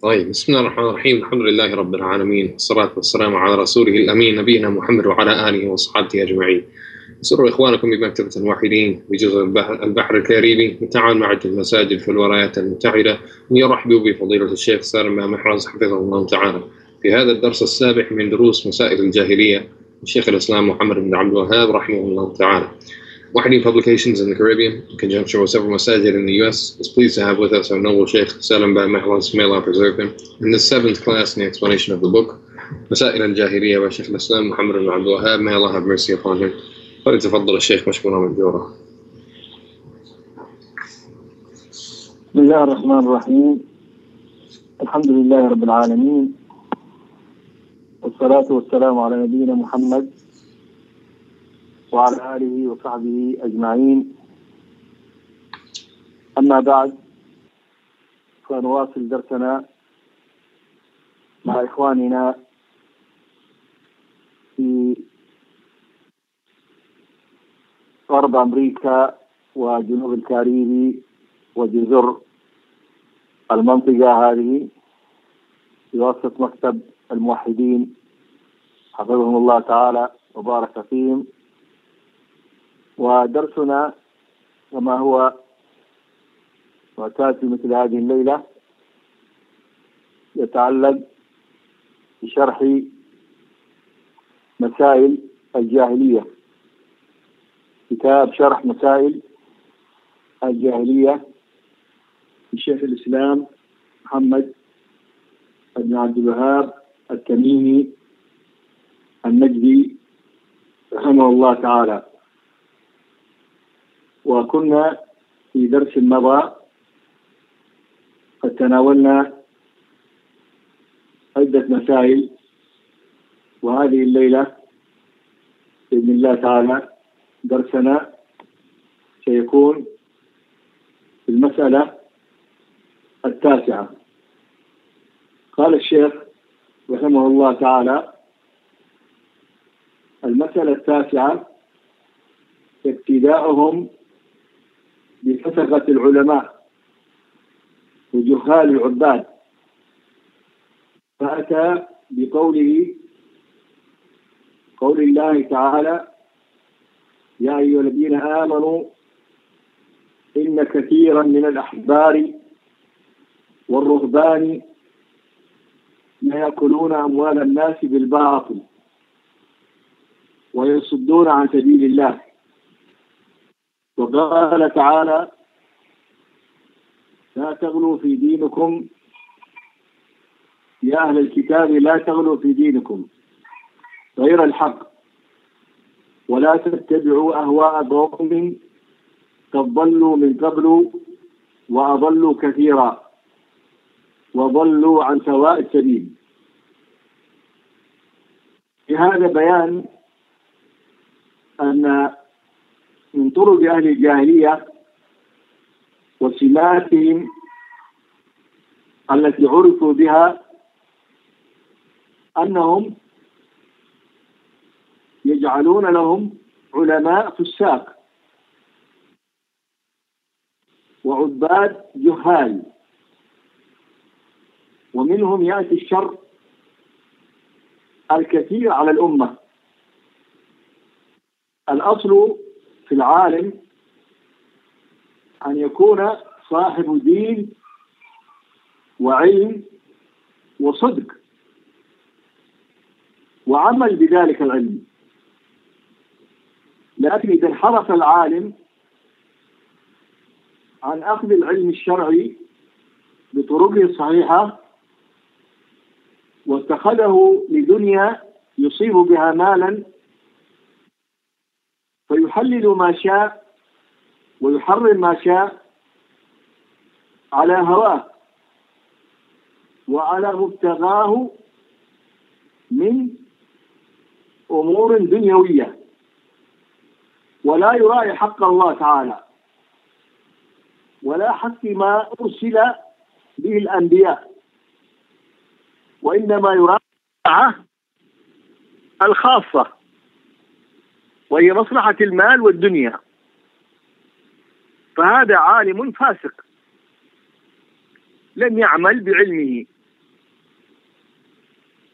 طيب، بسم الله الرحمن الرحيم. الحمد لله رب العالمين، والصلاة والسلام على رسوله الأمين نبينا محمد وعلى آله وصحبه أجمعين. سروا إخوانكم بمكتبة الواحدين بجزر البحر الكاريبي بالتعاون مع المساجد في الولايات المتحدة أن يرحبوا بفضيلة الشيخ سالم بن محرز حفظه الله تعالى في هذا الدرس السابع من دروس مسائل الجاهلية لشيخ الإسلام محمد بن عبد الوهاب رحمه الله تعالى. Wahidi Publications in the Caribbean, in conjunction with several masajid in the U.S., is pleased to have with us our noble Sheikh Salim bin Mahraz, may Allah preserve him, in this seventh class in the explanation of the book, Masail al-Jahiliyyah by Sheikh al-Islam Muhammad ibn Abdul Wahhab, may Allah have mercy upon him. فليتفضل الشيخ مشكورا مأجورا. بسم الله الرحمن الرحيم. الحمد لله رب العالمين، والصلاة والسلام على نبينا محمد وعلى آله وصحبه أجمعين. أما بعد، فنواصل درسنا مع إخواننا في غرب أمريكا وجنوب الكاريبي وجزر المنطقة هذه بواسطة مكتب الموحدين حفظهم الله تعالى وبارك فيهم. ودرسنا كما هو معتاد في مثل هذه الليلة يتعلق بشرح مسائل الجاهلية، كتاب شرح مسائل الجاهلية لشيخ الإسلام محمد بن عبد الوهاب التميمي النجدي رحمه الله تعالى. وكنا في درس مضى قد تناولنا عدة مسائل، وهذه الليلة بإذن الله تعالى درسنا سيكون في المسألة التاسعة. قال الشيخ رحمه الله تعالى: المسألة التاسعة ابتداؤهم بفسقة العلماء وجهال العباد، فأتى بقول الله تعالى: يا أيها الذين آمنوا إن كثيرا من الأحبار والرهبان لا يأكلون أموال الناس بالباطل ويصدون عن سبيل الله. وقال تعالى: لا تغلوا في دينكم يا أهل الكتاب، لا تغلوا في دينكم غير الحق ولا تتبعوا أهواء قوم قد ضلوا من قبل وأضلوا كثيرا وضلوا عن سواء السبيل. في هذا بيان أن من طرق أهل الجاهلية وسماتهم التي عرفوا بها أنهم يجعلون لهم علماء فساق وعباد جهال، ومنهم يأتي الشر الكثير على الأمة. الأصل في العالم أن يكون صاحب دين وعلم وصدق وعمل بذلك العلم. لكن إذا انحرف العالم عن أخذ العلم الشرعي بطرقه الصحيحة واتخذه لدنيا يصيب بها مالا، فيحلل ما شاء ويحرم ما شاء على هواه وعلى مبتغاه من أمور دنيوية، ولا يراعي حق الله تعالى ولا حق ما أرسل به الأنبياء، وإنما يراعي الخاصة وهي مصلحة المال والدنيا. فهذا عالم فاسق لم يعمل بعلمه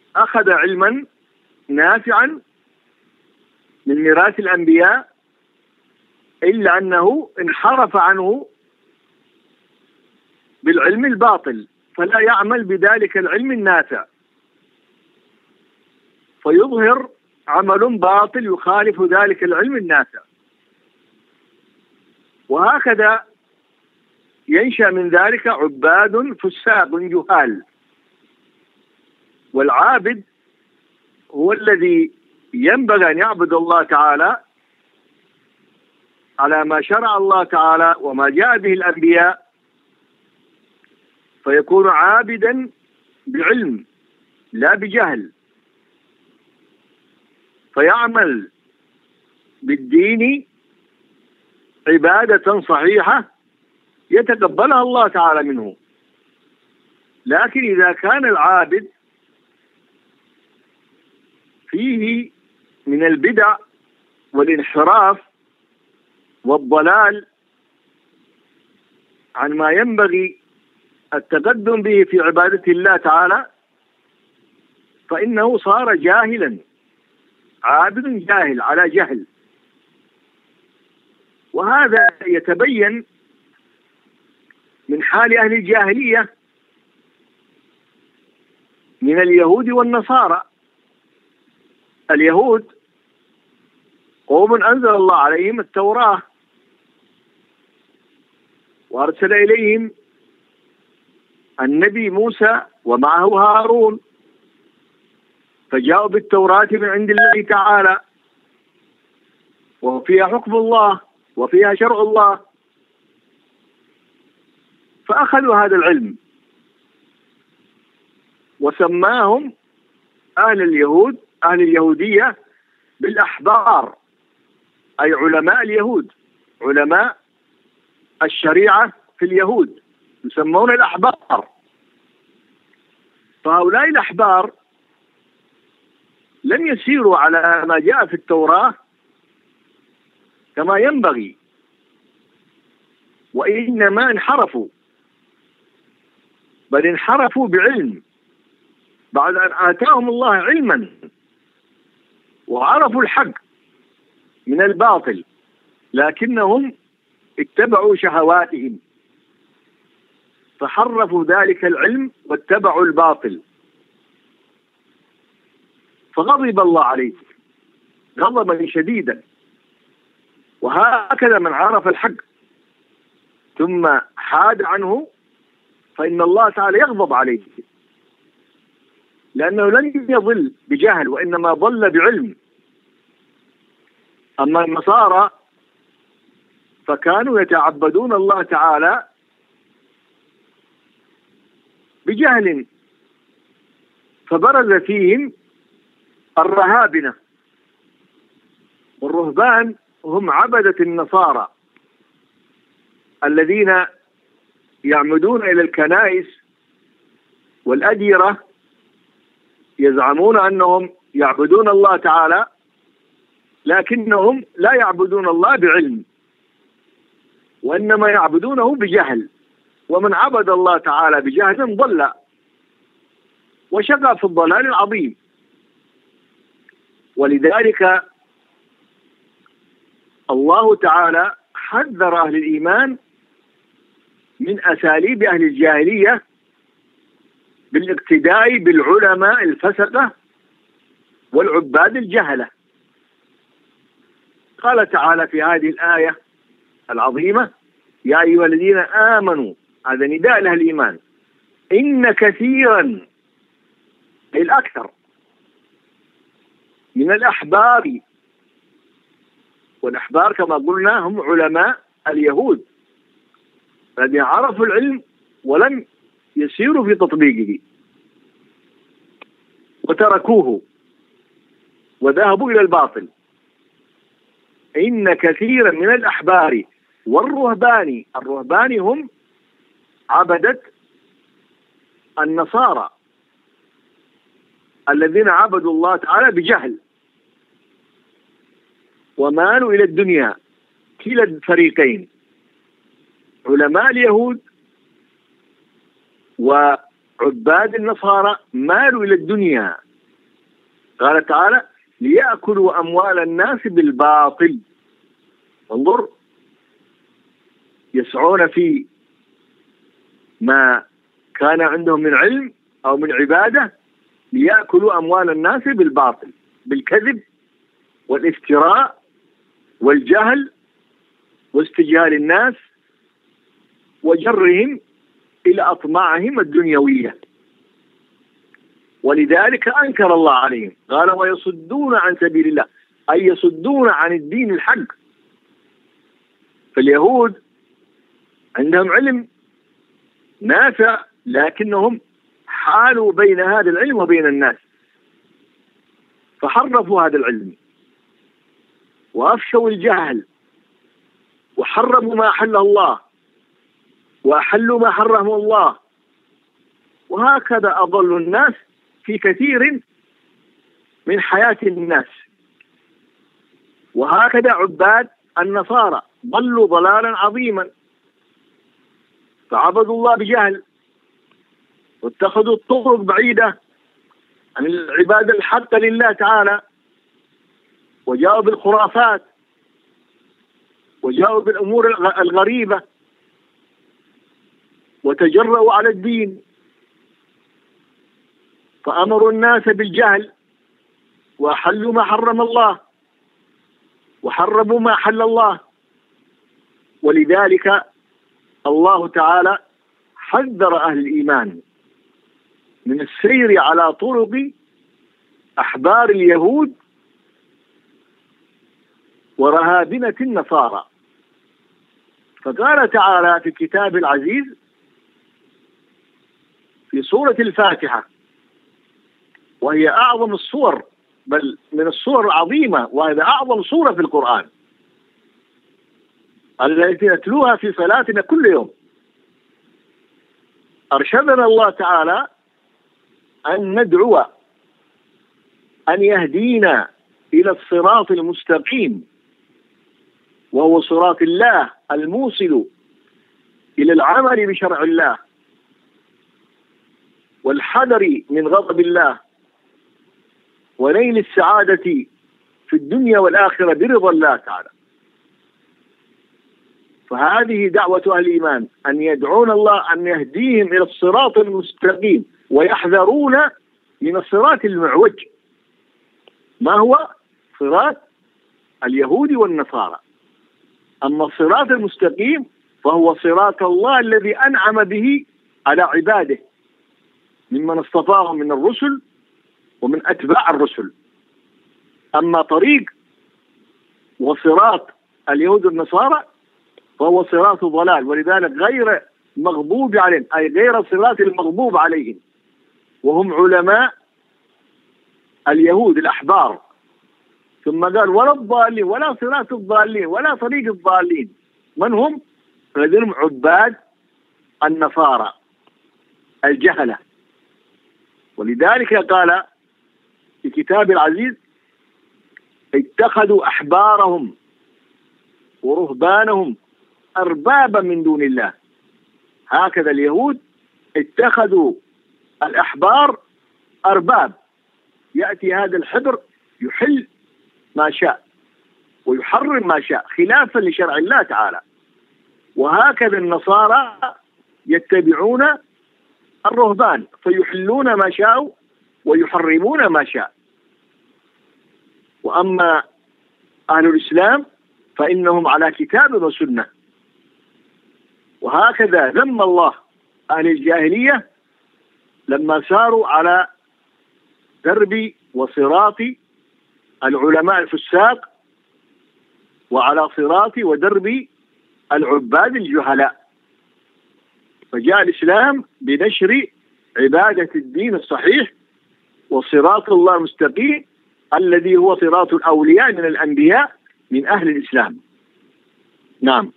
أخذ علما نافعا من ميراث الأنبياء، إلا أنه انحرف عنه بالعلم الباطل، فلا يعمل بذلك العلم النافع، فيظهر عمل باطل يخالف ذلك العلم النافع. وهكذا ينشأ من ذلك عباد فساق جهال. والعابد هو الذي ينبغي أن يعبد الله تعالى على ما شرع الله تعالى وما جاء به الأنبياء، فيكون عابدا بعلم لا بجهل، فيعمل بالدين عبادة صحيحة يتقبلها الله تعالى منه. لكن إذا كان العابد فيه من البدع والانحراف والضلال عن ما ينبغي التقدم به في عبادة الله تعالى، فإنه صار جاهلا، عابد جاهل على جهل. وهذا يتبين من حال أهل الجاهلية من اليهود والنصارى. اليهود قوم أنزل الله عليهم التوراة وأرسل إليهم النبي موسى ومعه هارون، فجاءوا بالتوراة من عند الله تعالى، وفيها حكم الله وفيها شرع الله، فأخذوا هذا العلم وسماهم أهل اليهودية بالأحبار، أي علماء اليهود، علماء الشريعة في اليهود يسمون الأحبار. فهؤلاء الأحبار لم يسيروا على ما جاء في التوراة كما ينبغي، وإنما انحرفوا، بل انحرفوا بعلم بعد أن آتاهم الله علما وعرفوا الحق من الباطل، لكنهم اتبعوا شهواتهم فحرفوا ذلك العلم واتبعوا الباطل، فغضب الله عليه غضبا شديدا. وهكذا من عرف الحق ثم حاد عنه فإن الله تعالى يغضب عليه، لأنه لن يضل بجهل وإنما ضل بعلم. أما النصارى فكانوا يتعبدون الله تعالى بجهل، فبرز فيهم الرهابنة والرهبان، هم عبدة النصارى الذين يعمدون إلى الكنائس والأديرة، يزعمون أنهم يعبدون الله تعالى لكنهم لا يعبدون الله بعلم، وإنما يعبدونه بجهل. ومن عبد الله تعالى بجهل ضل وشقى في الضلال العظيم. ولذلك الله تعالى حذر أهل الإيمان من أساليب أهل الجاهلية بالاقتداء بالعلماء الفسقة والعباد الجهلة. قال تعالى في هذه الآية العظيمة: يا أيها الذين آمنوا، هذا نداء لأهل الإيمان، إن كثيرا أي الأكثر من الأحبار، والأحبار كما قلنا هم علماء اليهود الذين عرفوا العلم ولم يسيروا في تطبيقه وتركوه وذهبوا إلى الباطل. إن كثيرا من الأحبار والرهبان، الرهبان هم عبدة النصارى الذين عبدوا الله تعالى بجهل ومالوا إلى الدنيا. كلا الفريقين، علماء اليهود وعباد النصارى، مالوا إلى الدنيا قال تعالى ليأكلوا أموال الناس بالباطل. انظر، يسعون في ما كان عندهم من علم أو من عبادة ليأكلوا أموال الناس بالباطل، بالكذب والافتراء والجهل واستجهال الناس وجرهم إلى أطماعهم الدنيوية. ولذلك أنكر الله عليهم، قال ويصدون عن سبيل الله، أي يصدون عن الدين الحق. فاليهود عندهم علم نافع، لكنهم حالوا بين هذا العلم وبين الناس، فحرفوا هذا العلم وأفشوا الجهل وحرموا ما أحله الله وأحلوا ما حرمه الله. وهكذا أضلوا الناس في كثير من حياة الناس. وهكذا عباد النصارى ضلوا ضلالا عظيما، فعبدوا الله بجهل واتخذوا الطرق بعيدة عن العبادة الحقة لله تعالى، وجاءوا بالخرافات وجاءوا بالأمور الغريبة وتجرؤوا على الدين، فأمروا الناس بالجهل وأحلوا ما حرم الله وحرموا ما أحل الله. ولذلك الله تعالى حذر أهل الإيمان من السير على طرق أحبار اليهود ورهابنة النصارى. فقال تعالى في الكتاب العزيز في سورة الفاتحة، وهي أعظم السور، بل من السور العظيمة، وهذا أعظم سورة في القرآن التي نتلوها في صلاتنا كل يوم. أرشدنا الله تعالى أن ندعو أن يهدينا إلى الصراط المستقيم، وهو صراط الله الموصل إلى العمل بشرع الله والحذر من غضب الله ونيل السعادة في الدنيا والآخرة برضا الله تعالى. فهذه دعوة أهل الإيمان، أن يدعون الله أن يهديهم إلى الصراط المستقيم ويحذرون من الصراط المعوج، ما هو صراط اليهود والنصارى. أما الصراط المستقيم فهو صراط الله الذي أنعم به على عباده ممن اصطفاهم من الرسل ومن أتباع الرسل. أما طريق وصراط اليهود والنصارى فهو صراط ضلال، ولذلك غير مغضوب عليهم، أي غير صراط المغضوب عليهم، وهم علماء اليهود الأحبار. ثم قال ولا الضالين ولا صراط الضالين ولا طريق الضالين. من هم؟ الذين هم عباد النصارى الجهلة. ولذلك قال في كتاب العزيز اتخذوا أحبارهم ورهبانهم أربابا من دون الله. هكذا اليهود اتخذوا الأحبار أرباب، يأتي هذا الحبر يحل ما شاء ويحرم ما شاء خلافا لشرع الله تعالى. وهكذا النصارى يتبعون الرهبان فيحلون ما شاءوا ويحرمون ما شاء. وأما أهل الإسلام فإنهم على كتاب وسنة. وهكذا ذم الله أهل الجاهلية لما ساروا على درب وصراط العلماء الفساق وعلى صراط ودرب العباد الجهلاء. فجاء الإسلام بنشر عبادة الدين الصحيح وصراط الله المستقيم الذي هو صراط الأولياء من الأنبياء من أهل الإسلام. نعم.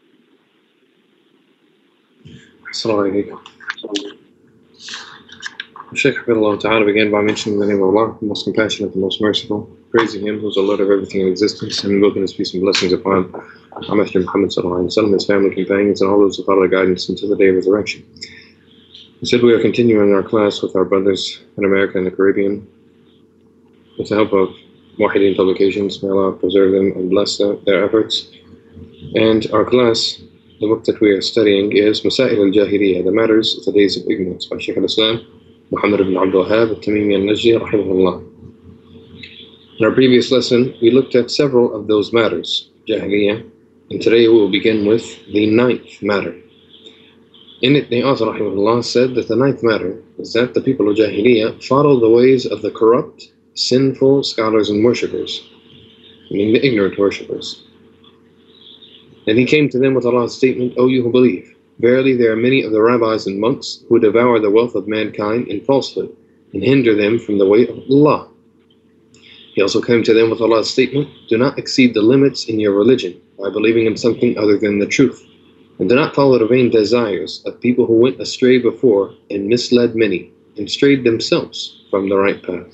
السلام عليكم. Shaykh Hafidhullah Ta'ala began by mentioning the name of Allah, the most compassionate, the most merciful, praising Him who is the Lord of everything in existence, and invoking His peace and blessings upon our Messenger Muhammad Sallallahu Alaihi Wasallam, his family, companions, and all those who follow their guidance until the day of resurrection. We said we are continuing our class with our brothers in America and the Caribbean with the help of Muwahideen Publications. May Allah preserve them and bless their efforts. And our class, the book that we are studying is Masail al-Jahiliyyah, the matters of the days of ignorance, by Shaykh al-Islam Muhammad ibn Abdul Wahhab al-Tamimi al-Najdi rahimahullah. In our previous lesson, we looked at several of those matters, Jahiliyyah, and today we will begin with the 9th matter. In it, the author rahimahullah said that the 9th matter is that the people of Jahiliyyah follow the ways of the corrupt, sinful scholars and worshippers, meaning the ignorant worshippers. And he came to them with Allah's statement, O you who believe, verily there are many of the rabbis and monks who devour the wealth of mankind in falsehood and hinder them from the way of Allah. He also came to them with Allah's statement, do not exceed the limits in your religion by believing in something other than the truth, and do not follow the vain desires of people who went astray before and misled many and strayed themselves from the right path.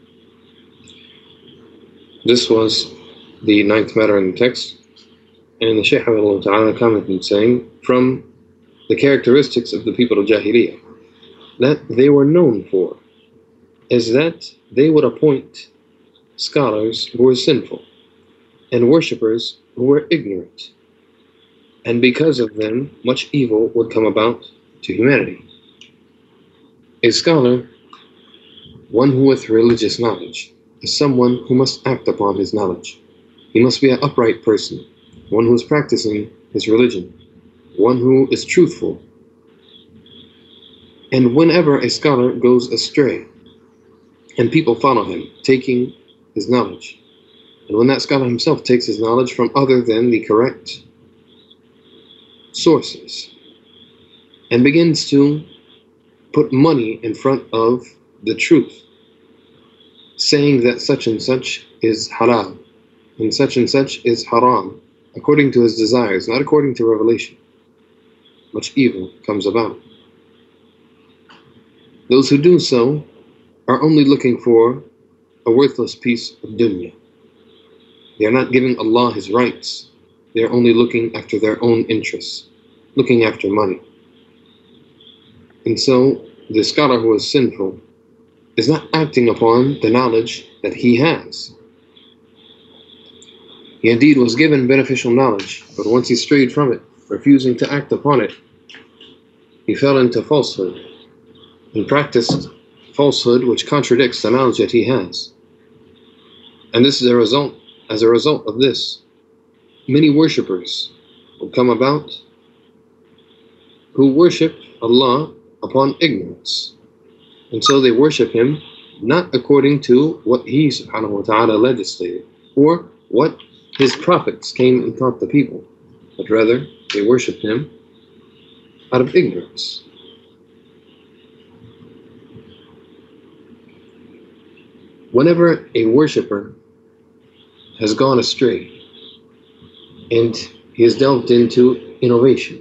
This was the 9th matter in the text, and the Shaykh Ta'ala commented saying, from the characteristics of the people of Jahiliyyah that they were known for is that they would appoint scholars who were sinful and worshippers who were ignorant, and because of them much evil would come about to humanity. A scholar, one who with religious knowledge, is someone who must act upon his knowledge. He must be an upright person, one who is practicing his religion, one who is truthful. And whenever a scholar goes astray and people follow him, taking his knowledge, and when that scholar himself takes his knowledge from other than the correct sources and begins to put money in front of the truth, saying that such and such is halal and such is haram, according to his desires, not according to revelation, much evil comes about. Those who do so are only looking for a worthless piece of dunya. They are not giving Allah His rights. They are only looking after their own interests, looking after money. And so the scholar who is sinful is not acting upon the knowledge that he has. He indeed was given beneficial knowledge, but once he strayed from it, refusing to act upon it, he fell into falsehood and practiced falsehood which contradicts the knowledge that he has. And this is as a result of this, many worshippers will come about who worship Allah upon ignorance. And so they worship Him not according to what He subhanahu wa ta'ala legislated or what His prophets came and taught the people, but rather they worship Him out of ignorance. Whenever a worshipper has gone astray and he has delved into innovation,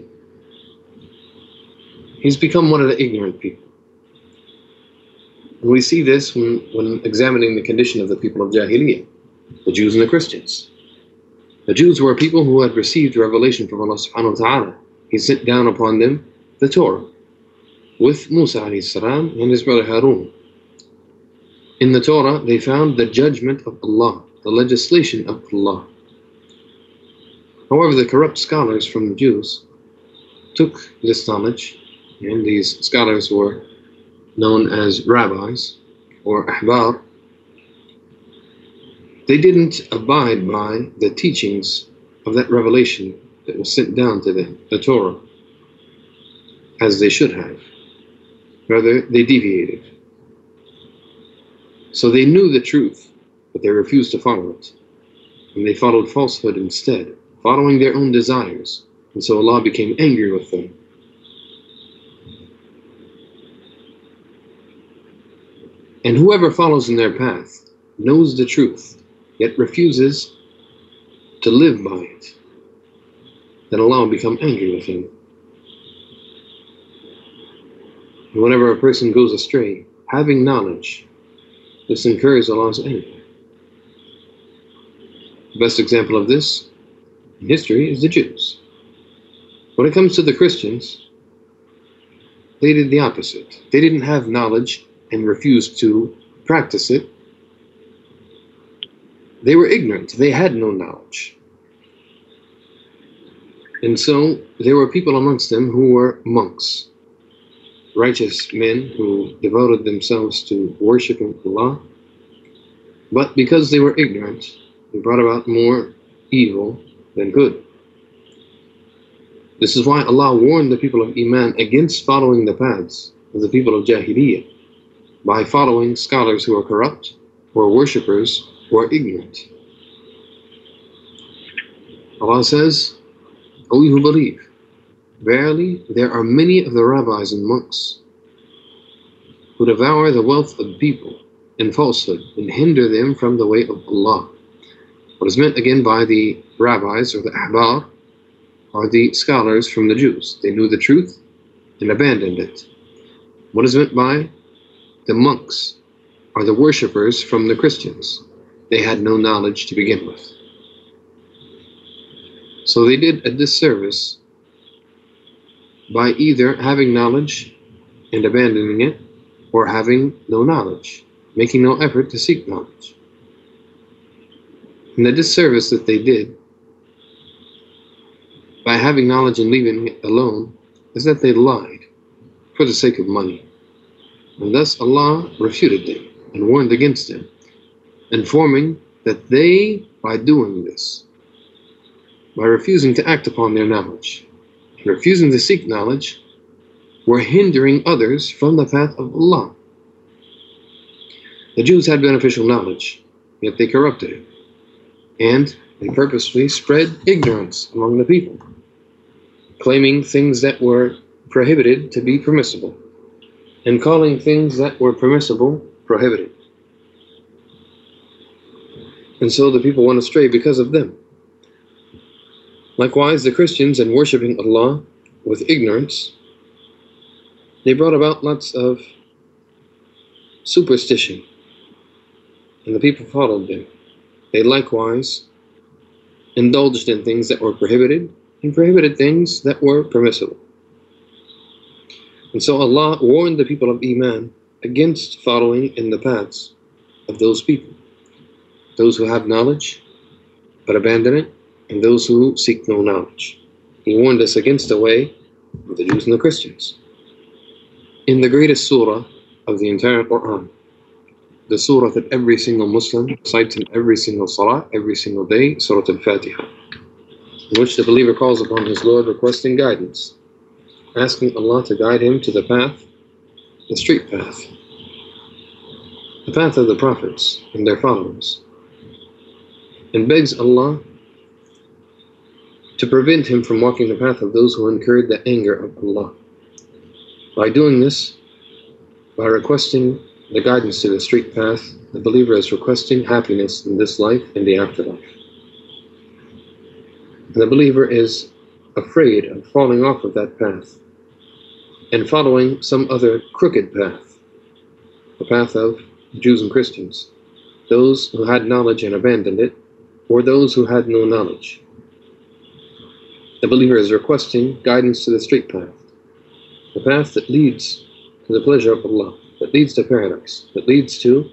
he's become one of the ignorant people. And we see this when examining the condition of the people of Jahiliyyah, the Jews and the Christians. The Jews were people who had received revelation from Allah subhanahu wa ta'ala. He sent down upon them the Torah with Musa alayhi salam and his brother Harun. In the Torah, they found the judgment of Allah, the legislation of Allah. However, the corrupt scholars from the Jews took this knowledge, and these scholars were known as rabbis or ahbar. They didn't abide by the teachings of that revelation that was sent down to them, the Torah, as they should have. Rather, they deviated. So they knew the truth, but they refused to follow it. And they followed falsehood instead, following their own desires. And so Allah became angry with them. And whoever follows in their path knows the truth, yet refuses to live by it, then Allah will become angry with him. And whenever a person goes astray, having knowledge, this incurs Allah's anger. The best example of this in history is the Jews. When it comes to the Christians, they did the opposite. They didn't have knowledge and refused to practice it. They were ignorant. They had no knowledge. And so there were people amongst them who were monks, righteous men who devoted themselves to worshiping Allah. But because they were ignorant, they brought about more evil than good. This is why Allah warned the people of Iman against following the paths of the people of Jahiliyyah by following scholars who are corrupt or worshippers who are ignorant. Allah says, O you who believe, verily there are many of the rabbis and monks who devour the wealth of people in falsehood and hinder them from the way of Allah. What is meant again by the rabbis or the ahbar are the scholars from the Jews. They knew the truth and abandoned it. What is meant by the monks are the worshippers from the Christians. They had no knowledge to begin with. So they did a disservice by either having knowledge and abandoning it, or having no knowledge, making no effort to seek knowledge. And the disservice that they did by having knowledge and leaving it alone is that they lied for the sake of money. And thus Allah refuted them and warned against them, informing that they, by doing this, by refusing to act upon their knowledge, and refusing to seek knowledge, were hindering others from the path of Allah. The Jews had beneficial knowledge, yet they corrupted it, and they purposely spread ignorance among the people, claiming things that were prohibited to be permissible, and calling things that were permissible prohibited. And so the people went astray because of them. Likewise, the Christians, in worshipping Allah with ignorance, they brought about lots of superstition, and the people followed them. They likewise indulged in things that were prohibited, and prohibited things that were permissible. And so Allah warned the people of Iman against following in the paths of those people, those who have knowledge but abandon it, and those who seek no knowledge. He warned us against the way of the Jews and the Christians. In the greatest surah of the entire Quran, the surah that every single Muslim recites in every single salah, every single day, Surah Al-Fatiha, in which the believer calls upon his Lord requesting guidance, asking Allah to guide him to the path, the straight path, the path of the prophets and their followers, and begs Allah to prevent him from walking the path of those who incurred the anger of Allah. By doing this, by requesting the guidance to the straight path, the believer is requesting happiness in this life and the afterlife. And the believer is afraid of falling off of that path and following some other crooked path, the path of Jews and Christians, those who had knowledge and abandoned it, or those who had no knowledge. The believer is requesting guidance to the straight path, the path that leads to the pleasure of Allah, that leads to paradise, that leads to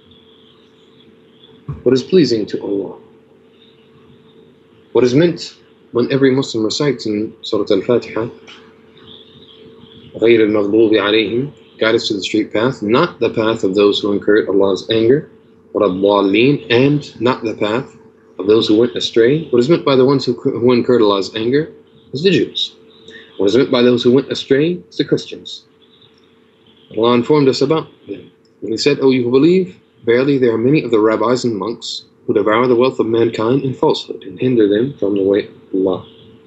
what is pleasing to Allah. What is meant when every Muslim recites in Surah Al-Fatiha, غَيْرِ الْمَغْضُوبِ عَلَيْهِمْ, guide us to the straight path, not the path of those who incurred Allah's anger, وَالضَّالِّينَ, and not the path of those who went astray. What is meant by the ones who incurred Allah's anger is the Jews. What is meant by those who went astray is the Christians. Allah informed us about them. And He said, O you who believe, verily there are many of the rabbis and monks who devour the wealth of mankind in falsehood and hinder them from the way of Allah.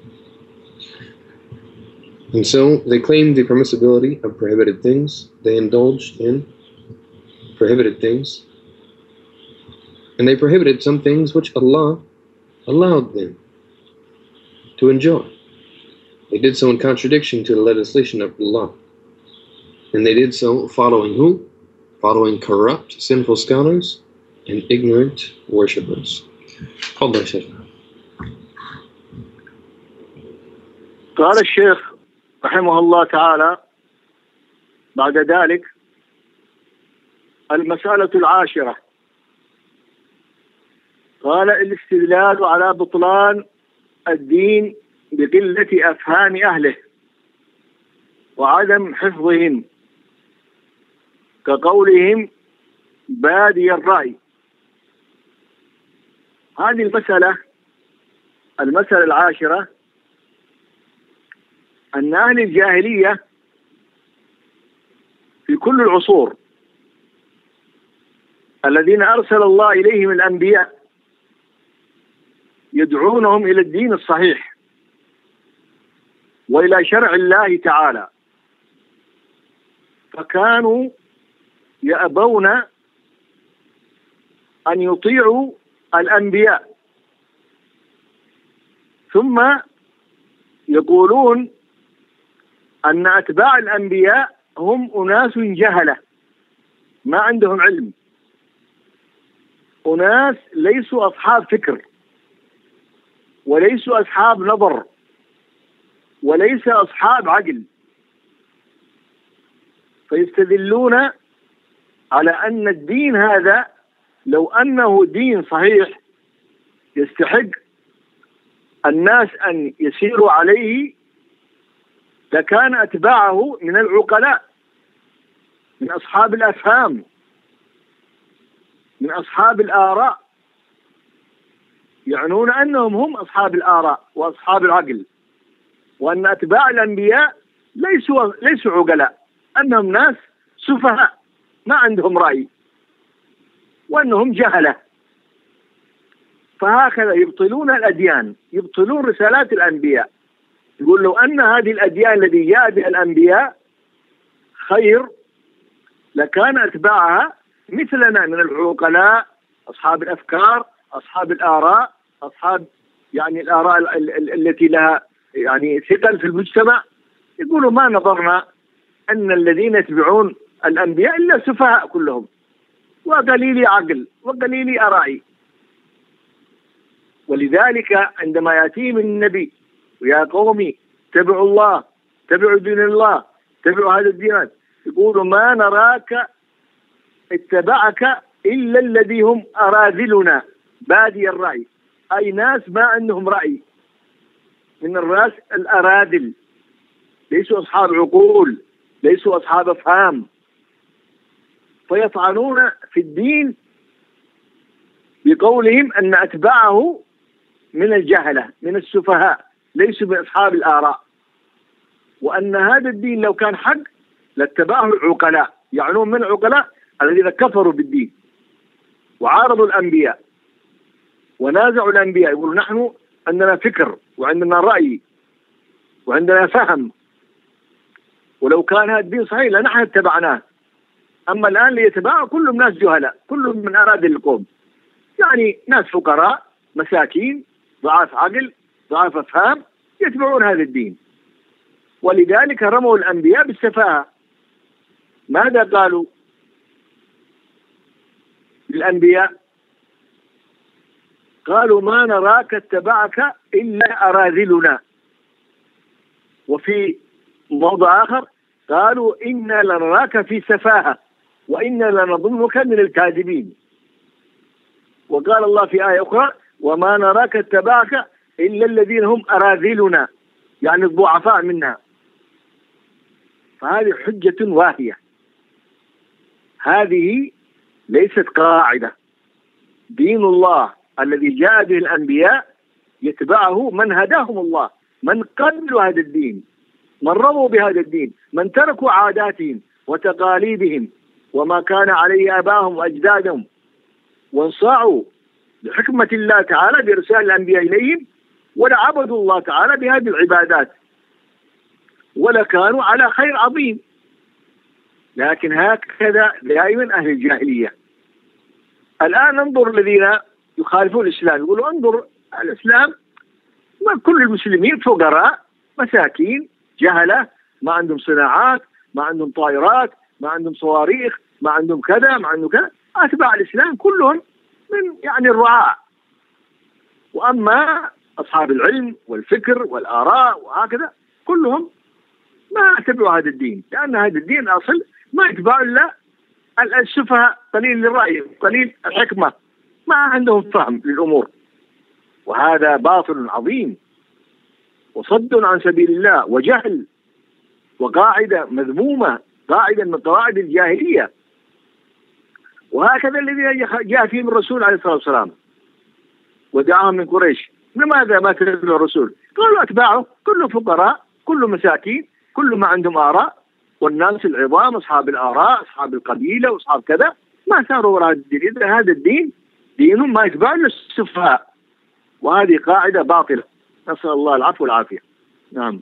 And so they claimed the permissibility of prohibited things. They indulged in prohibited things. And they prohibited some things which Allah allowed them to enjoy. They did so in contradiction to the legislation of Allah. And they did so following who? Following corrupt, sinful scholars and ignorant worshippers. تفضل شيخ. قال الشيخ رحمه الله تعالى بعد ذلك: المسألة العاشرة قال الاستدلال على بطلان الدين بقلة أفهام أهله وعدم حفظهم، كقولهم بادي الرأي. هذه المسألة العاشرة، أن أهل الجاهلية في كل العصور الذين أرسل الله إليهم الأنبياء يدعونهم إلى الدين الصحيح وإلى شرع الله تعالى، فكانوا يأبون أن يطيعوا الأنبياء، ثم يقولون أن أتباع الأنبياء هم أناس جهلة ما عندهم علم، أناس ليسوا أصحاب فكر وليسوا أصحاب نظر وليس أصحاب عقل، فيستدلون على أن الدين هذا لو أنه دين صحيح يستحق الناس أن يسيروا عليه لكان أتباعه من العقلاء، من أصحاب الأفهام، من أصحاب الآراء، يعنون أنهم هم أصحاب الآراء وأصحاب العقل، وأن أتباع الأنبياء ليسوا عقلاء، أنهم ناس سفهاء ما عندهم رأي وأنهم جهلة. فهكذا يبطلون الأديان، يبطلون رسالات الأنبياء. يقول لو أن هذه الأديان التي جاء بها الأنبياء خير لكان أتباعها مثلنا من العقلاء، أصحاب الأفكار، أصحاب الآراء، أصحاب يعني الآراء التي لها يعني ثقل في المجتمع. يقولوا ما نظرنا أن الذين يتبعون الأنبياء إلا سفهاء كلهم وقليل عقل وقليل آراء. ولذلك عندما يأتيهم النبي ويا قومي اتبعوا الله، اتبعوا دين الله، اتبعوا هذا الدين، يقولوا ما نراك اتبعك إلا الذي هم أراذلنا بادي الرأي، أي ناس ما عندهم رأي، من الراس الأراذل، ليسوا أصحاب عقول، ليسوا أصحاب أفهام، فيطعنون في الدين بقولهم أن أتباعه من الجهلة من السفهاء ليسوا من أصحاب الآراء، وأن هذا الدين لو كان حق لاتبعه العقلاء، يعنون من العقلاء الذين كفروا بالدين وعارضوا الأنبياء ونازعوا الأنبياء، يقولوا نحن عندنا فكر وعندنا رأي وعندنا فهم، ولو كان هذا الدين صحيح لنحن اتبعناه. أما الآن ليتبعه كلهم ناس جهلاء، كلهم من أراذل القوم، يعني ناس فقراء مساكين ضعاف عقل ضعاف أفهام يتبعون هذا الدين. ولذلك رموا الأنبياء بالسفاهة. ماذا قالوا للأنبياء؟ قالوا ما نراك اتبعك إلا أراذلنا. وفي موضع آخر قالوا إنا لنراك في سفاهة وإنا لنظنك من الكاذبين. وقال الله في آية أخرى وما نراك اتبعك إلا الذين هم أراذلنا، يعني الضعفاء منا. فهذه حجة واهية، هذه ليست قاعدة. دين الله الذي جاء به الأنبياء يتبعه من هداهم الله، من قبلوا هذا الدين، من رضوا بهذا الدين، من تركوا عاداتهم وتقاليدهم وما كان عليه آباءهم وأجدادهم وانصاعوا لحكمة الله تعالى بإرسال الأنبياء إليهم ولعبدوا الله تعالى بهذه العبادات ولكانوا على خير عظيم. لكن هكذا دائما أهل الجاهلية. الآن انظر الذين يخالفون الإسلام، يقولوا انظر الإسلام كل المسلمين فقراء مساكين جهلة ما عندهم صناعات، ما عندهم طائرات، ما عندهم صواريخ، ما عندهم كذا، ما عندهم كذا. أتباع الإسلام كلهم من يعني الرعاع. وأما أصحاب العلم والفكر والآراء وهكذا كلهم ما اتبعوا هذا الدين، لأن هذا الدين أصل ما يتبع إلا السفهاء قليل الرأي قليل الحكمة. ما عندهم فهم للأمور، وهذا باطل عظيم وصد عن سبيل الله وجهل وقاعدة مذمومة، قاعدة من قواعد الجاهلية. وهكذا الذي جاء فيهم الرسول عليه الصلاة والسلام ودعاهم من قريش. لماذا ما تبعوا الرسول؟ قالوا أتباعه كلهم فقراء، كلهم مساكين، كلهم ما عندهم آراء، والناس العظام أصحاب الآراء، أصحاب القبيلة وأصحاب كذا، ما ساروا وراء الدين. إذا هذا الدين دينهم ما يتبعوا إلا السفهاء، وهذه قاعدة باطلة، نسأل الله العفو والعافية. نعم.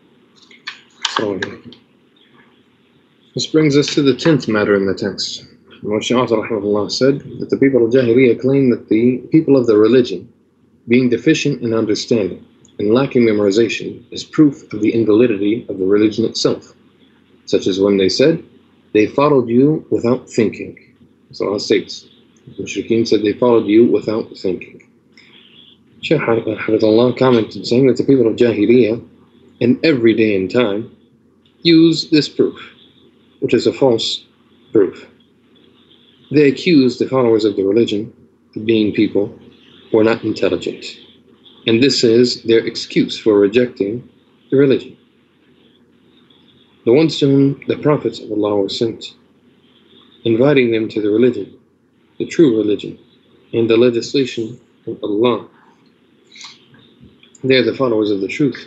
This brings us to the 10th matter in the text, in which the author rahimahullah said that the people of Jahiliyyah claim that the people of the religion, being deficient in understanding and lacking memorization, is proof of the invalidity of the religion itself, such as when they said, they followed you without thinking. So Allah states, the Mushrikeen said they followed you without thinking. Shaykh Hafidhullah commented saying that the people of Jahiliyyah in every day and time use this proof, which is a false proof. They accuse the followers of the religion of being people who are not intelligent, and this is their excuse for rejecting the religion. The ones to whom the prophets of Allah were sent, inviting them to the religion, the true religion, and the legislation of Allah, they are the followers of the truth.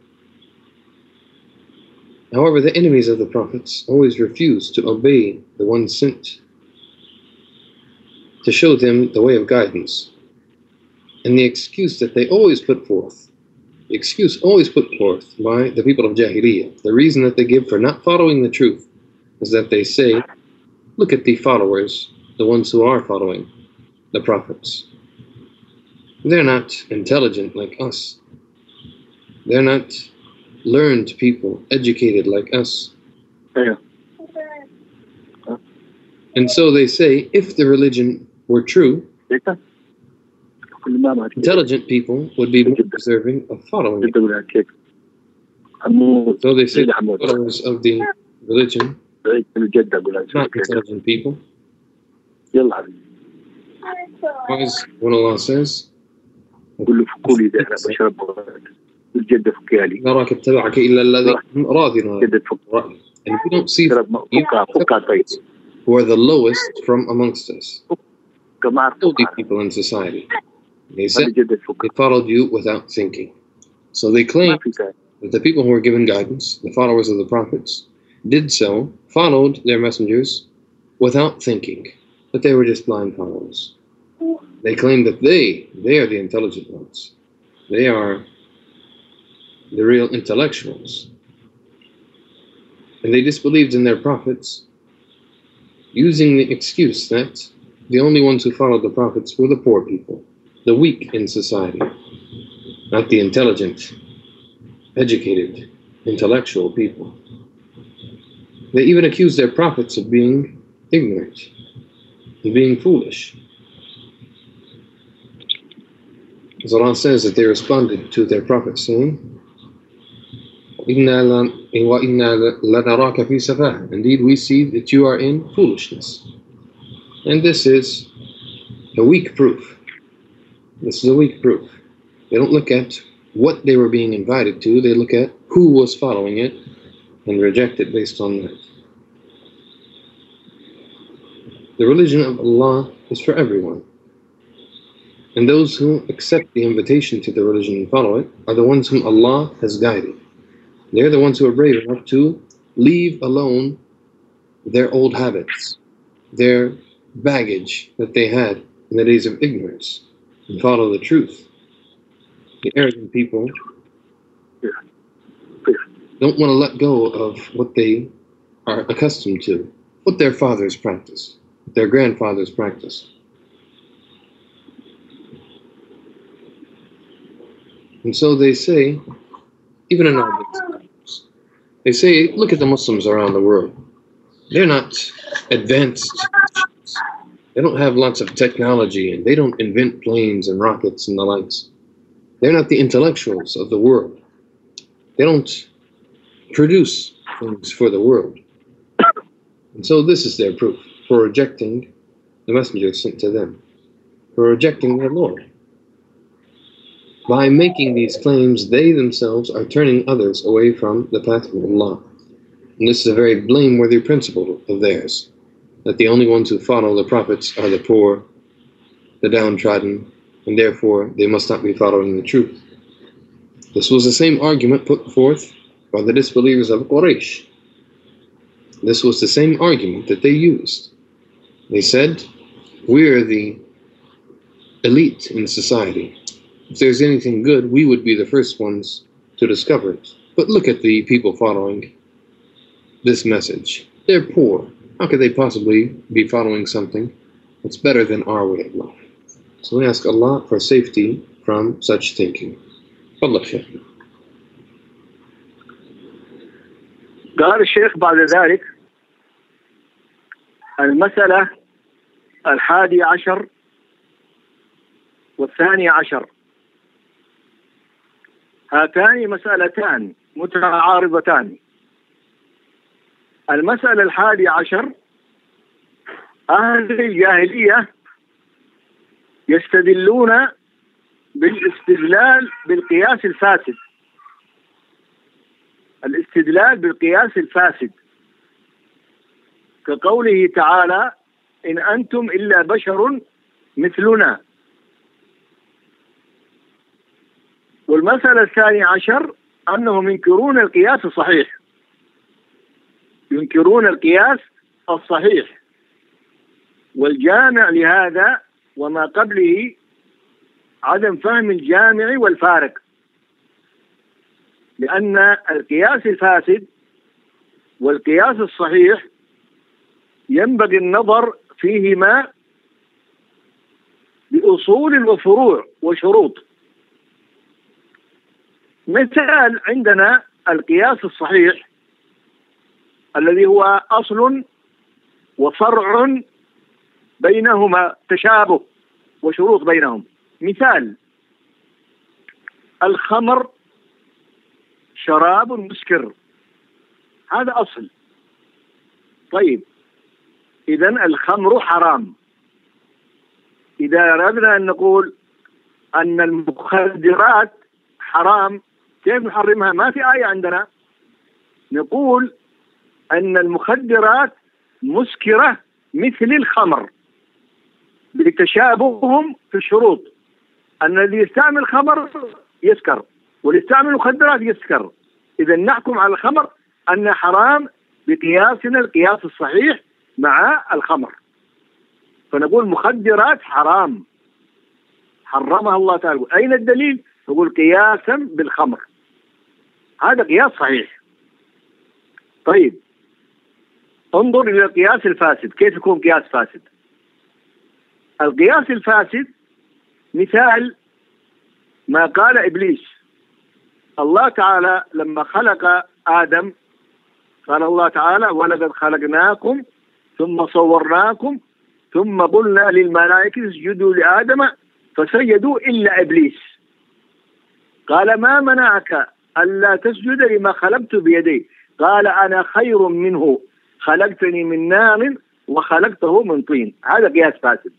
However, the enemies of the prophets always refuse to obey the ones sent to show them the way of guidance. And the excuse that they always put forth, the excuse always put forth by the people of Jahiliyyah, the reason that they give for not following the truth, is that they say, look at the followers, the ones who are following the prophets. They're not intelligent like us. They're not learned people, educated like us. Yeah. And so they say, if the religion were true, intelligent people would be more deserving of following it. So they say the followers of the religion, not intelligent people. Because when Allah says, نراك اتبعك إلا الذي راضنا رأي. And we don't see who are the lowest from amongst us, all these people in society. They said they followed you without thinking. So they claim that the people who were given guidance, the followers of the prophets, did so, followed their messengers without thinking, that they were just blind followers. They claim that they are the intelligent ones. They are the real intellectuals. And they disbelieved in their prophets, using the excuse that the only ones who followed the prophets were the poor people, the weak in society, not the intelligent, educated, intellectual people. They even accused their prophets of being ignorant and being foolish. As Allah says that they responded to their prophet saying, Indeed, we see that you are in foolishness. And this is a weak proof. This is a weak proof. They don't look at what they were being invited to, they look at who was following it and reject it based on that. The religion of Allah is for everyone. And those who accept the invitation to the religion and follow it are the ones whom Allah has guided. They're the ones who are brave enough to leave alone their old habits, their baggage that they had in the days of ignorance, and follow the truth. The arrogant people don't want to let go of what they are accustomed to, what their fathers practice, what their grandfathers practice. And so they say, even in our times, they say, look at the Muslims around the world. They're not advanced. They don't have lots of technology, and they don't invent planes and rockets and the likes. They're not the intellectuals of the world. They don't produce things for the world. And so this is their proof for rejecting the messenger sent to them. for rejecting their Lord. By making these claims, they themselves are turning others away from the path of Allah. And this is a very blameworthy principle of theirs, that the only ones who follow the prophets are the poor, the downtrodden, and therefore they must not be following the truth. This was the same argument put forth by the disbelievers of Quraysh. This was the same argument that they used. They said, we're the elite in society. If there's anything good, we would be the first ones to discover it. But look at the people following this message. They're poor. How could they possibly be following something that's better than our way of life? So we ask Allah for safety from such thinking. Allah Sheikh. قال الشيخ بعد ذلك: المسألة 11 و12 هاتان مسألتان متعارضتان. المسألة 11: أهل الجاهلية يستدلون بالاستدلال بالقياس الفاسد. الاستدلال بالقياس الفاسد كقوله تعالى: إن أنتم إلا بشر مثلنا. والمسألة 12: أنهم ينكرون القياس الصحيح. ينكرون القياس الصحيح. والجامع لهذا وما قبله عدم فهم الجامع والفارق، لأن القياس الفاسد والقياس الصحيح ينبغي النظر فيهما بأصول وفروع وشروط. مثال عندنا القياس الصحيح الذي هو أصل وفرع بينهما تشابه وشروط بينهم. مثال: الخمر شراب مسكر، هذا أصل. طيب، إذن الخمر حرام. إذا أردنا أن نقول أن المخدرات حرام، كيف نحرمها؟ ما في آية عندنا. نقول أن المخدرات مسكرة مثل الخمر بتشابههم في الشروط. أن الذي يستعمل خمر يسكر، واللي يستعمل مخدرات يسكر. إذا نحكم على الخمر أن حرام بقياسنا القياس الصحيح مع الخمر، فنقول مخدرات حرام حرمها الله تعالى. أين الدليل؟ نقول قياسا بالخمر، هذا قياس صحيح. طيب، انظر إلى القياس الفاسد. كيف يكون قياس فاسد؟ القياس الفاسد مثال ما قال إبليس. الله تعالى لما خلق آدم قال الله تعالى: ولقد خلقناكم ثم صورناكم ثم قلنا للملائكة اسجدوا لآدم فسجدوا إلا إبليس. قال: ما منعك ألا تسجد لما خلقت بيدي؟ قال: أنا خير منه، خلقتني من نار وخلقته من طين. هذا قياس فاسد.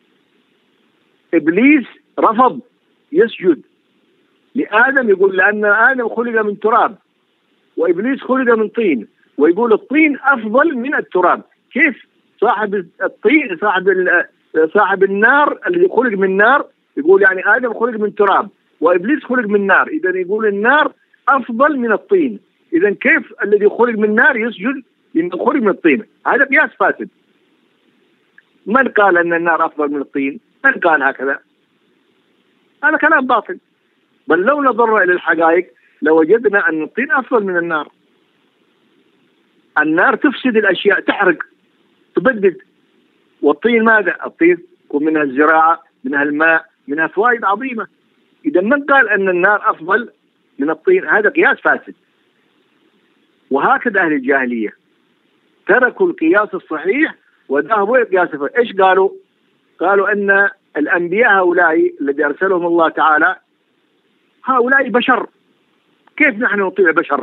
إبليس رفض يسجد لآدم، يقول لأن آدم خلق من تراب وإبليس خلق من طين، ويقول الطين أفضل من التراب. كيف صاحب الطين صاحب النار الذي خلق من نار يقول يعني آدم خلق من تراب وإبليس خلق من نار، إذا يقول النار أفضل من الطين. إذا كيف الذي خلق من نار يسجد لمن خلق من الطين؟ هذا قياس فاسد. من قال أن النار أفضل من الطين؟ من قال هكذا؟ هذا كلام باطل. بل لو نظرنا إلى الحقائق لوجدنا أن الطين أفضل من النار. النار تفسد الأشياء، تحرق، تبدد. والطين ماذا؟ الطين يكون منها الزراعة، منها الماء، منها فوائد عظيمة. إذا من قال أن النار أفضل من الطين؟ هذا قياس فاسد. وهكذا أهل الجاهلية تركوا القياس الصحيح وذهبوا إلى القياس الفاسد. إيش قالوا؟ قالوا أن الأنبياء هؤلاء الذي أرسلهم الله تعالى هؤلاء بشر، كيف نحن نطيع بشر؟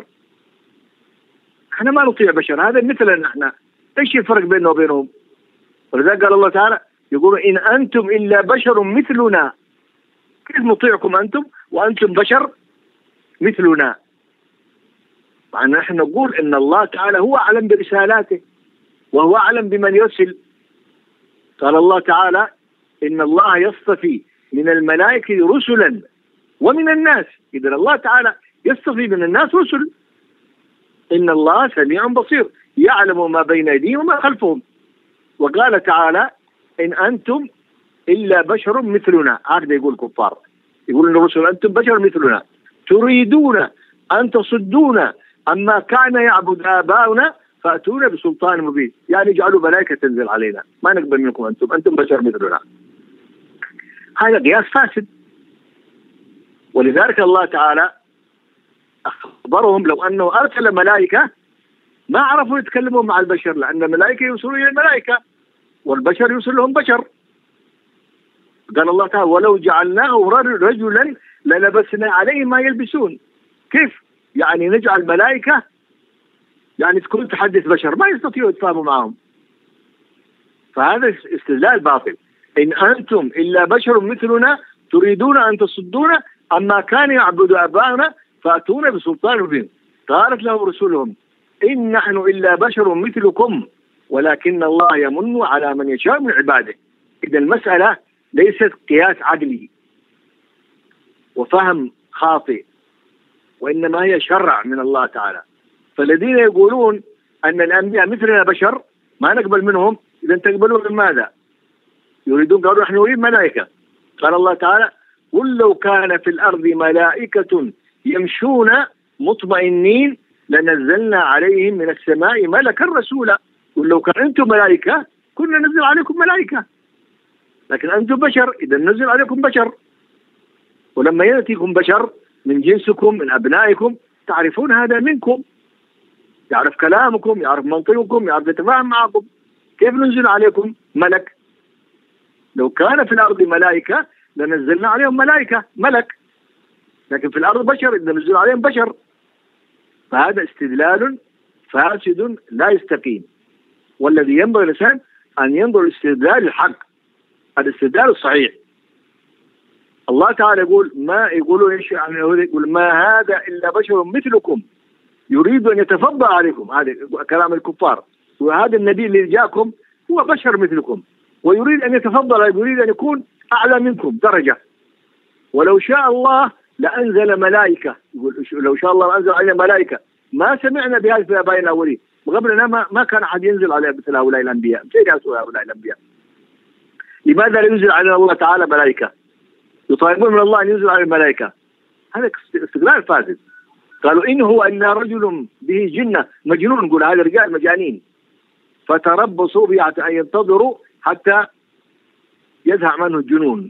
احنا ما نطيع بشر، هذا مثلنا احنا، ايش الفرق بيننا وبينهم؟ ولذلك قال الله تعالى: يقولوا إن أنتم إلا بشر مثلنا. كيف نطيعكم أنتم وأنتم بشر مثلنا؟ مع نحن نقول إن الله تعالى هو أعلم برسالاته وهو أعلم بمن يرسل. قال الله تعالى إن الله يصطفي من الملائكة رسلا ومن الناس. إذن الله تعالى يصطفي من الناس رسل. إن الله سميع بصير يعلم ما بين أيديهم وما خلفهم. وقال تعالى إن أنتم إلا بشر مثلنا. هكذا يقول الكفار، يقول الرسل أنتم بشر مثلنا تريدون أن تصدونا عما كان يعبد آباؤنا فأتونا بسلطان مبين. يعني اجعلوا ملائكة تنزل علينا، ما نقبل منكم، أنتم بشر مثلنا. هذا قياس فاسد. ولذلك الله تعالى أخبرهم لو أنه أرسل ملائكة ما عرفوا يتكلموا مع البشر، لأن الملائكة يوصلون إلى الملائكة والبشر يوصل لهم بشر. قال الله تعالى ولو جعلناه رجلا للبسنا عليه ما يلبسون. كيف يعني نجعل ملائكة يعني تكون تحدث بشر ما يستطيعوا يتفاهموا معهم؟ فهذا استدلال باطل. إن أنتم إلا بشر مثلنا تريدون أن تصدونا عما كان يعبد آباؤنا فأتونا بسلطان مبين. قالت لهم رسلهم إن نحن إلا بشر مثلكم ولكن الله يمن على من يشاء من عباده. إذا المسألة ليست قياس عدلي وفهم خاطئ، وإنما هي شرع من الله تعالى. فالذين يقولون أن الأنبياء مثلنا بشر ما نقبل منهم، إذا تقبلون من ماذا؟ يريدون، قالوا نحن نريد ملائكة. قال الله تعالى قل لو كان في الأرض ملائكة يمشون مطمئنين لنزلنا عليهم من السماء ملكا رسولا. قل لو كان أنتم ملائكة كنا ننزل عليكم ملائكة، لكن أنتم بشر إذا ننزل عليكم بشر. ولما يأتيكم بشر من جنسكم من أبنائكم تعرفون هذا منكم، يعرف كلامكم، يعرف منطقكم، يعرف يتفاهم معكم. كيف ننزل عليكم ملك؟ لو كان في الأرض ملائكة لنزلنا عليهم ملك، لكن في الأرض بشر إذا نزل عليهم بشر. فهذا استدلال فاسد لا يستقيم. والذي ينبغي الإنسان أن ينظر الاستدلال الحق، الاستدلال الصحيح. الله تعالى يقول ما يقولوا ايش يعني؟ يقول ما هذا إلا بشر مثلكم يريد أن يتفضل عليكم. هذا كلام الكفار. وهذا النبي اللي جاءكم هو بشر مثلكم ويريد أن يتفضل، يريد أن يكون أعلى منكم درجة. ولو شاء الله لأنزل ملائكة. يقول لو شاء الله لأنزل علينا ملائكة ما سمعنا بهذا في آبائنا الأولين. قبلنا ما كان أحد ينزل على مثل هؤلاء الأنبياء. كيف يسوي هؤلاء الأنبياء؟ لماذا لا ينزل علينا الله تعالى ملائكة؟ يطالبون من الله أن ينزل على الملائكة. هذا استدلال فاسد. قالوا إن هو إلا رجل به جنة مجنون. نقول هذا رجال مجانين فتربصوا به أن ينتظروا حتى يذهب عنه الجنون.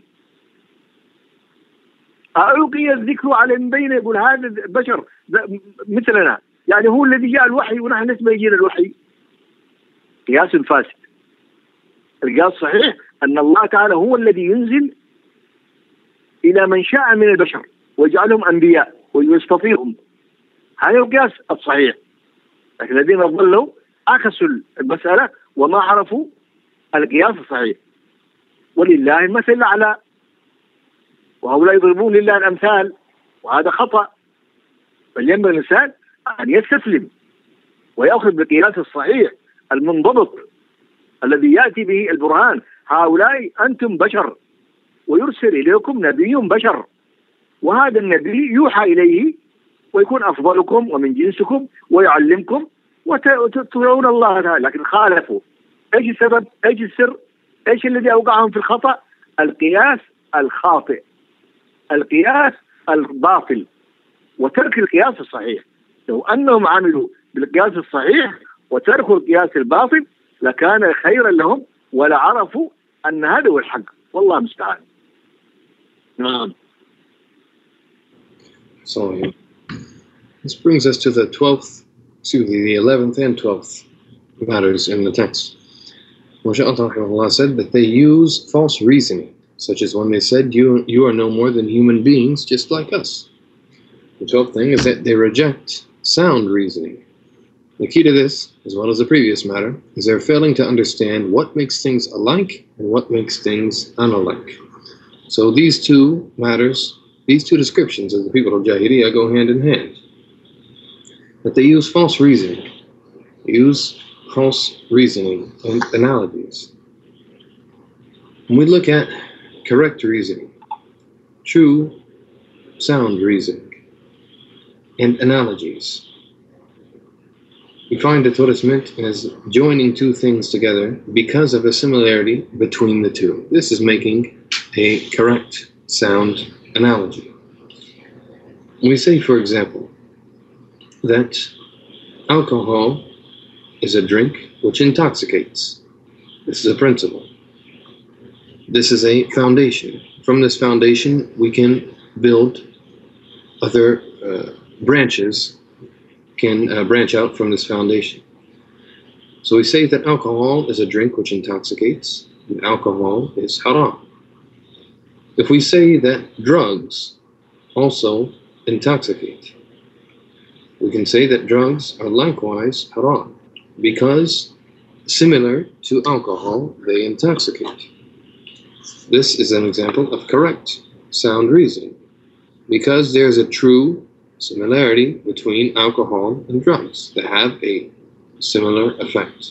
ألقي الذكر على من بين. يقول هذا بشر مثلنا، يعني هو الذي جاء الوحي ونحن نسمع يجينا الوحي. قياس فاسد. القياس صحيح أن الله تعالى هو الذي ينزل إلى من شاء من البشر ويجعلهم أنبياء ويستطيعهم. هذا القياس الصحيح. لكن الذين ضلوا أخسوا المسألة وما عرفوا القياس الصحيح. ولله المثل الأعلى وهؤلاء يضربون لله الأمثال، وهذا خطأ. بل ينبغي الإنسان أن يستسلم ويأخذ بالقياس الصحيح المنضبط الذي يأتي به البرهان. هؤلاء أنتم بشر ويرسل إليكم نبي بشر، وهذا النبي يوحى إليه ويكون أفضلكم ومن جنسكم ويعلمكم وتطيعون الله تعالى. لكن خالفوا. إيش السبب؟ إيش السر؟ إيش الذي أوقعهم في الخطأ؟ القياس الخاطئ، القياس الباطل، وترك القياس الصحيح. لو أنهم عملوا بالقياس الصحيح وتركوا القياس الباطل لكان خيرا لهم ولعرفوا أن هذا هو الحق. والله المستعان. نعم. So this brings us to the 11th and 12th matters in the text. Masha'Allah rahimahullah said that they use false reasoning, such as when they said, you are no more than human beings, just like us. The 12th thing is that they reject sound reasoning. The key to this, as well as the previous matter, is their failing to understand what makes things alike and what makes things unalike. So these two matters, these two descriptions of the people of Jahiliyyah go hand in hand. That they use false reasoning, and analogies. When we look at correct reasoning, true, sound reasoning, and analogies, we find that what is meant is joining two things together because of a similarity between the two. This is making a correct, sound analogy. We say, for example, that alcohol is a drink which intoxicates. This is a principle. This is a foundation. From this foundation, we can build other branches, can branch out from this foundation. So we say that alcohol is a drink which intoxicates, and alcohol is haram. If we say that drugs also intoxicate, we can say that drugs are likewise haram, because similar to alcohol, they intoxicate. This is an example of correct, sound reasoning, because there's a true similarity between alcohol and drugs that have a similar effect.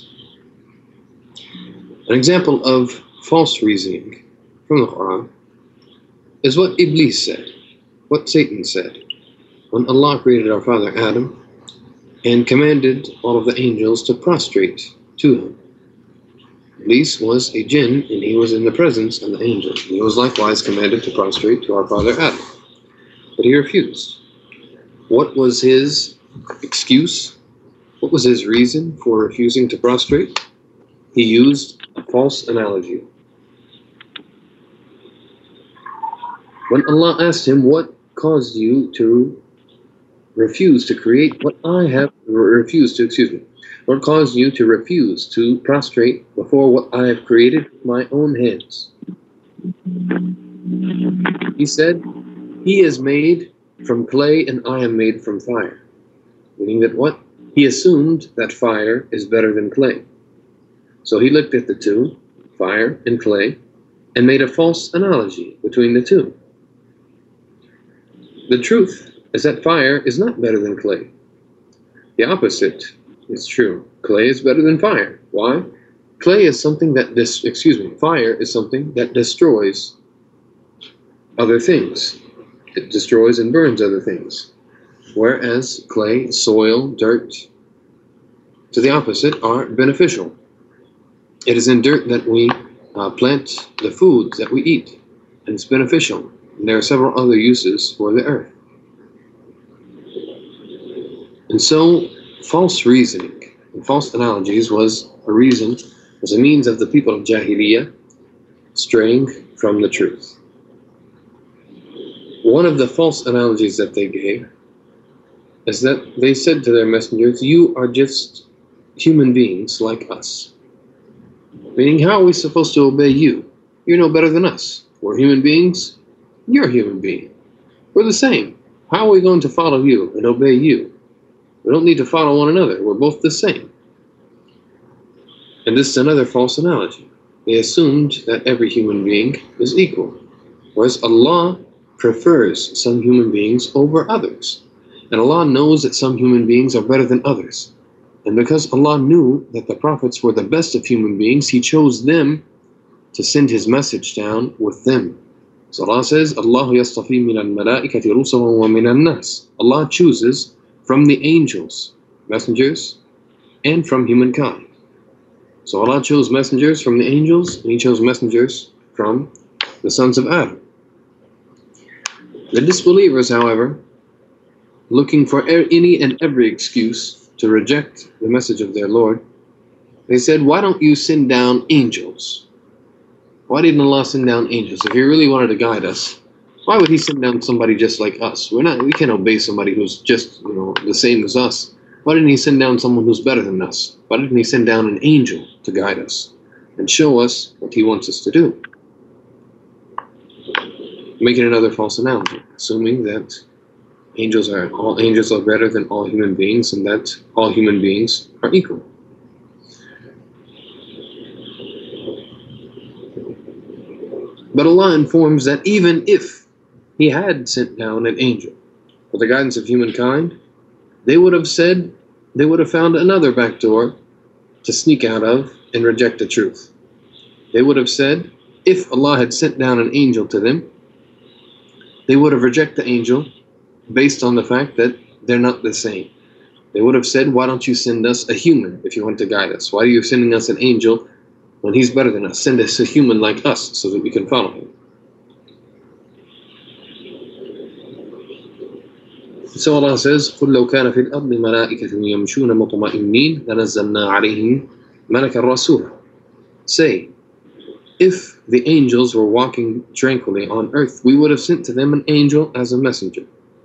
An example of false reasoning from the Quran is what Iblis said, what Satan said, when Allah created our father Adam and commanded all of the angels to prostrate to him. Iblis was a jinn, and he was in the presence of the angels. He was likewise commanded to prostrate to our father Adam, but he refused. What was his excuse? What was his reason for refusing to prostrate? He used a false analogy. When Allah asked him, what caused you to refuse to create what I have, what caused you to refuse to prostrate before what I have created with my own hands? He said, he is made from clay and I am made from fire. Meaning that what? He assumed that fire is better than clay. So he looked at the two, fire and clay, and made a false analogy between the two. The truth is that fire is not better than clay. The opposite is true. Clay is better than fire. Why? Clay is something that fire is something that destroys other things. It destroys and burns other things. Whereas clay, soil, dirt, to the opposite, are beneficial. It is in dirt that we plant the foods that we eat, and it's beneficial. And there are several other uses for the earth. And so, false reasoning and false analogies was a means of the people of Jahiliyyah straying from the truth. One of the false analogies that they gave is that they said to their messengers, you are just human beings like us. Meaning, how are we supposed to obey you? You're no better than us. We're human beings. You're a human being. We're the same. How are we going to follow you and obey you? We don't need to follow one another. We're both the same. And this is another false analogy. They assumed that every human being is equal, whereas Allah prefers some human beings over others. And Allah knows that some human beings are better than others. And because Allah knew that the prophets were the best of human beings, He chose them to send His message down with them. So Allah says, Allah yastafi min al-malaikati rusulan wa min al-nas. Allah chooses from the angels, messengers, and from humankind. So Allah chose messengers from the angels, and He chose messengers from the sons of Adam. The disbelievers, however, looking for any and every excuse to reject the message of their Lord, they said, why don't you send down angels? Why didn't Allah send down angels? If He really wanted to guide us, why would He send down somebody just like us? We can't obey somebody who's just, the same as us. Why didn't He send down someone who's better than us? Why didn't He send down an angel to guide us and show us what He wants us to do? Making another false analogy, assuming that all angels are better than all human beings, and that all human beings are equal. But Allah informs that even if He had sent down an angel for the guidance of humankind, they would have found another back door to sneak out of and reject the truth. They would have said, if Allah had sent down an angel to them, they would have rejected the angel based on the fact that they're not the same. They would have said, why don't you send us a human if you want to guide us? Why are you sending us an angel when he's better than us? Send us a human like us so that we can follow him. So Allah says, قُلْ لَوْ كَانَ فِي الْأَرْضِ مَلَائِكَةٌ يَمْشُونَ مُطْمَئِنِّينَ لَنَزَّلْنَا عَلَيْهِمْ مَلَكًا رَسُولًا. Say, if the angels were walking tranquilly on earth, we would have sent to them an angel as a messenger.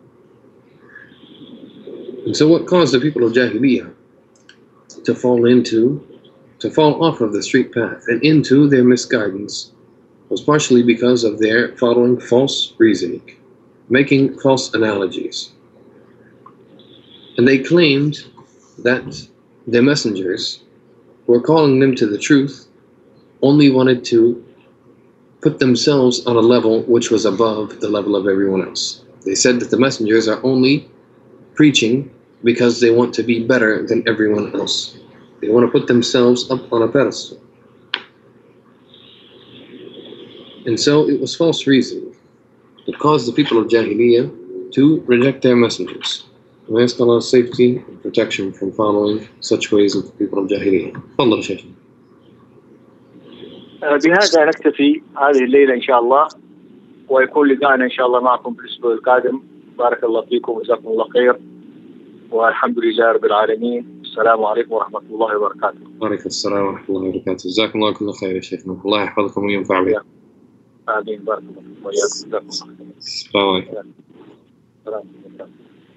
And so what caused the people of Jahiliyyah to fall off of the straight path and into their misguidance was partially because of their following false reasoning, making false analogies. And they claimed that the messengers who were calling them to the truth only wanted to put themselves on a level which was above the level of everyone else. They said that the messengers are only preaching because they want to be better than everyone else. They want to put themselves up on a pedestal. And so it was false reasoning that caused the people of Jahiliyyah to reject their messengers. We ask Allah's safety and protection from following such ways of the people of Jahiliyyah. تفضل شيخ. بهذا نكتفي هذه الليلة إن شاء الله، ويكون لقاءنا إن شاء الله معكم في الأسبوع القادم. بارك الله فيكم وجزاكم الله خير، والحمد لله رب العالمين. السلام عليكم ورحمة الله وبركاته. وعليكم السلام ورحمة الله وبركاته. جزاكم الله كل خير يا شيخنا، الله يحفظكم وينفع بكم. آمين. بارك الله فيكم وإياكم. جزاكم الله خير. السلام عليكم. السلام عليكم.